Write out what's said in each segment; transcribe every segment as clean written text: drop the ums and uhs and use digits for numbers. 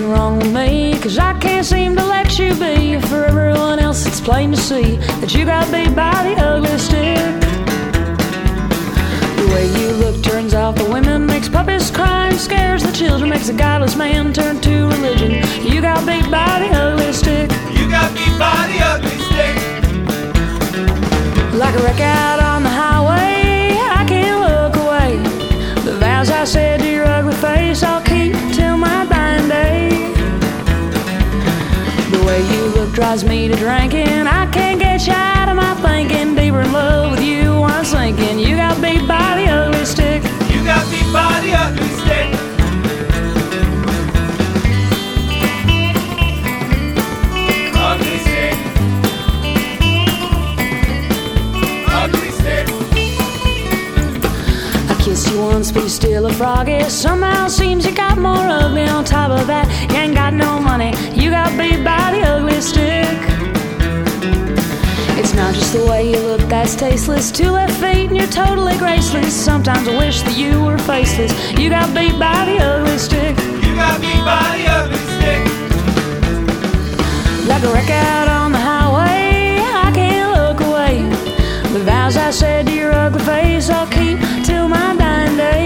something wrong with me, 'cause I can't seem to let you be. For everyone else it's plain to see that you got beat by the ugly stick. The way you look turns off the women, makes puppies cry and scares the children, makes a godless man turn to religion. You got beat by the ugly stick. You got beat by the ugly stick. Like a wreck out on the highway, I can't look away. The vows I said to your ugly face I'll keep till my dying day. The way you look drives me to drinking, I can't get you out of my thinking. Deeper in love with you I'm sinking. You got beat by the ugly stick. You got beat by the ugly stick. Ugly stick. Ugly stick. I kissed you once but you still a froggy. Somehow seems you got more ugly. On top of that you ain't got no money. You got beat by the ugly stick. It's not just the way you look that's tasteless. 2 left feet and you're totally graceless. Sometimes I wish that you were faceless. You got beat by the ugly stick. You got beat by the ugly stick. Like a wreck out on the highway, I can't look away. The vows I said to your ugly face I'll keep till my dying day.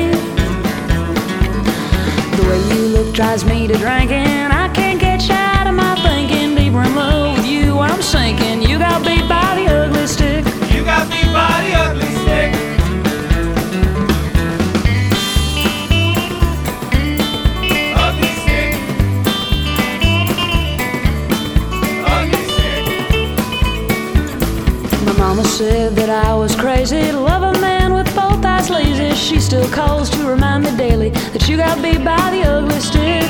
The way you look drives me to drinking, I can't get you out of my thinking. Deeper in love with you I'm sinking. You got beat by the ugly stick. You got beat by the ugly stick. Ugly stick. Ugly stick. My mama said that I was crazy to love a man with both eyes lazy. She still calls to remind me daily that you got beat by the ugly stick.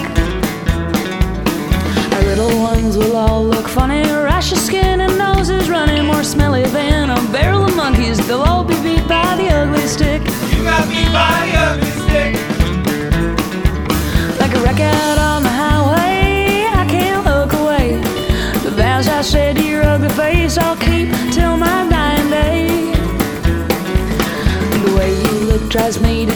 Our little ones will all look funny, rash of skin and noses running, more smelly than a barrel of monkeys. They'll all be beat by the ugly stick. You got beat by the ugly stick. Like a wreck out on the highway, I can't look away. The vows I said to your ugly face I'll keep till my dying day. The way you look drives me to